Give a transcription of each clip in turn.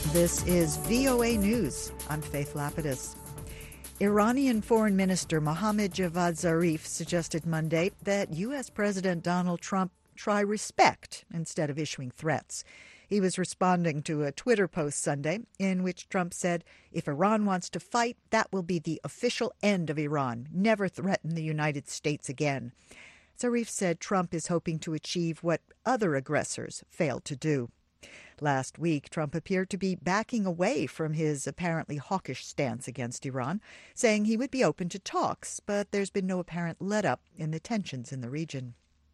This is VOA News. I'm Faith Lapidus. Iranian Foreign Minister Mohammad Javad Zarif suggested Monday that U.S. President Donald Trump try respect instead of issuing threats. He was responding to a Twitter post Sunday in which Trump said, "If Iran wants to fight, that will be the official end of Iran. Never threaten the United States again." Zarif said Trump is hoping to achieve what other aggressors failed to do. Last week, Trump appeared to be backing away from his apparently hawkish stance against Iran, saying he would be open to talks, but there's been no apparent let-up in the tensions in the region.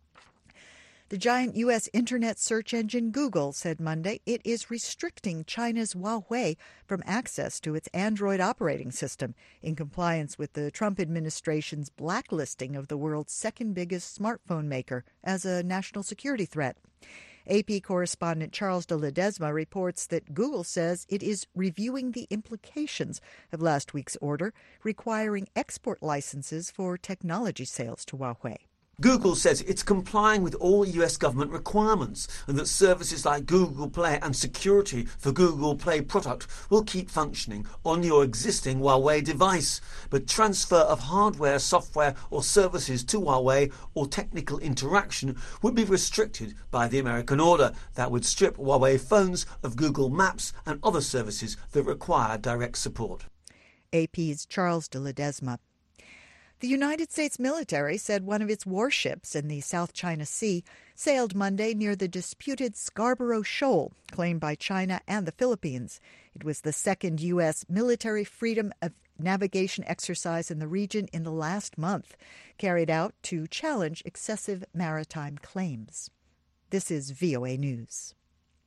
The giant U.S. internet search engine Google said Monday it is restricting China's Huawei from access to its Android operating system in compliance with the Trump administration's blacklisting of the world's second biggest smartphone maker as a national security threat. AP correspondent Charles de Ledesma reports that Google says it is reviewing the implications of last week's order requiring export licenses for technology sales to Huawei. Google says it's complying with all US government requirements and that services like Google Play and security for Google Play product will keep functioning on your existing Huawei device. But transfer of hardware, software or services to Huawei or technical interaction would be restricted by the American order. That would strip Huawei phones of Google Maps and other services that require direct support. AP's Charles de Ledesma. The United States military said one of its warships in the South China Sea sailed Monday near the disputed Scarborough Shoal, claimed by China and the Philippines. It was the second U.S. military freedom of navigation exercise in the region in the last month, carried out to challenge excessive maritime claims. This is VOA News.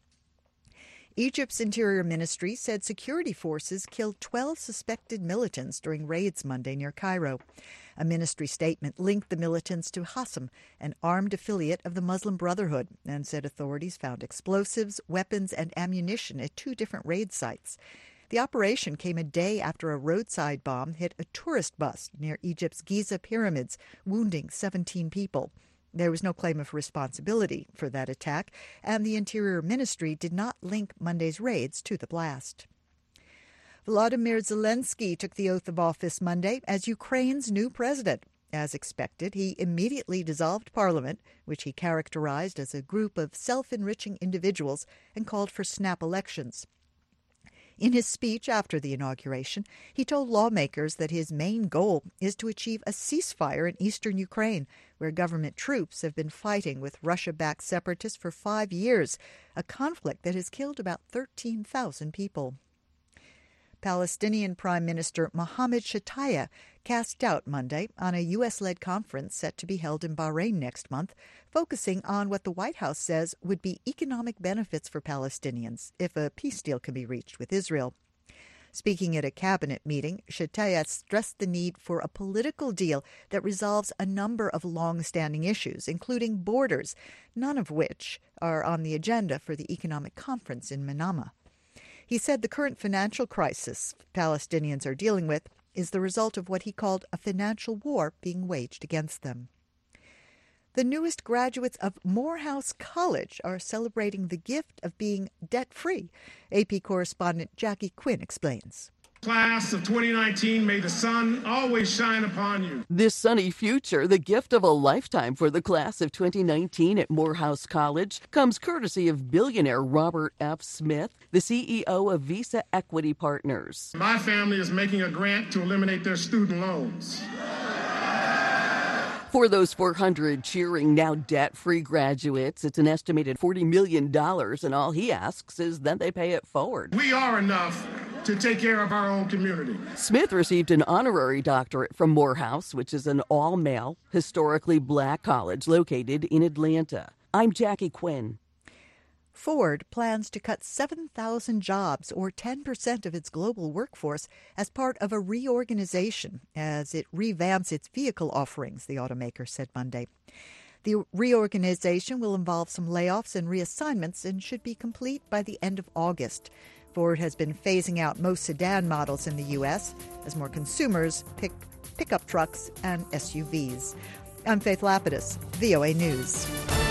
Egypt's Interior Ministry said security forces killed 12 suspected militants during raids Monday near Cairo. A ministry statement linked the militants to Hasm, an armed affiliate of the Muslim Brotherhood, and said authorities found explosives, weapons, and ammunition at 2 different raid sites. The operation came a day after a roadside bomb hit a tourist bus near Egypt's Giza pyramids, wounding 17 people. There was no claim of responsibility for that attack, and the Interior Ministry did not link Monday's raids to the blast. Volodymyr Zelensky took the oath of office Monday as Ukraine's new president. As expected, he immediately dissolved parliament, which he characterized as a group of self-enriching individuals, and called for snap elections. In his speech after the inauguration, he told lawmakers that his main goal is to achieve a ceasefire in eastern Ukraine, where government troops have been fighting with Russia-backed separatists for 5 years, a conflict that has killed about 13,000 people. Palestinian Prime Minister Mohammed Shtayyeh cast doubt Monday on a U.S.-led conference set to be held in Bahrain next month, focusing on what the White House says would be economic benefits for Palestinians if a peace deal can be reached with Israel. Speaking at a cabinet meeting, Shtayyeh stressed the need for a political deal that resolves a number of long-standing issues, including borders, none of which are on the agenda for the economic conference in Manama. He said the current financial crisis Palestinians are dealing with is the result of what he called a financial war being waged against them. The newest graduates of Morehouse College are celebrating the gift of being debt-free. AP correspondent Jackie Quinn explains. Class of 2019, may the sun always shine upon you. This sunny future, the gift of a lifetime for the class of 2019 at Morehouse College, comes courtesy of billionaire Robert F. Smith, the CEO of Visa Equity Partners. My family is making a grant to eliminate their student loans. For those 400 cheering now debt-free graduates, it's an estimated $40 million, and all he asks is that they pay it forward. We are enough to take care of our own community. Smith received an honorary doctorate from Morehouse, which is an all-male, historically black college located in Atlanta. I'm Jackie Quinn. Ford plans to cut 7,000 jobs, or 10% of its global workforce, as part of a reorganization as it revamps its vehicle offerings, the automaker said Monday. The reorganization will involve some layoffs and reassignments and should be complete by the end of August. Ford has been phasing out most sedan models in the U.S. as more consumers pick pickup trucks and SUVs. I'm Faith Lapidus, VOA News.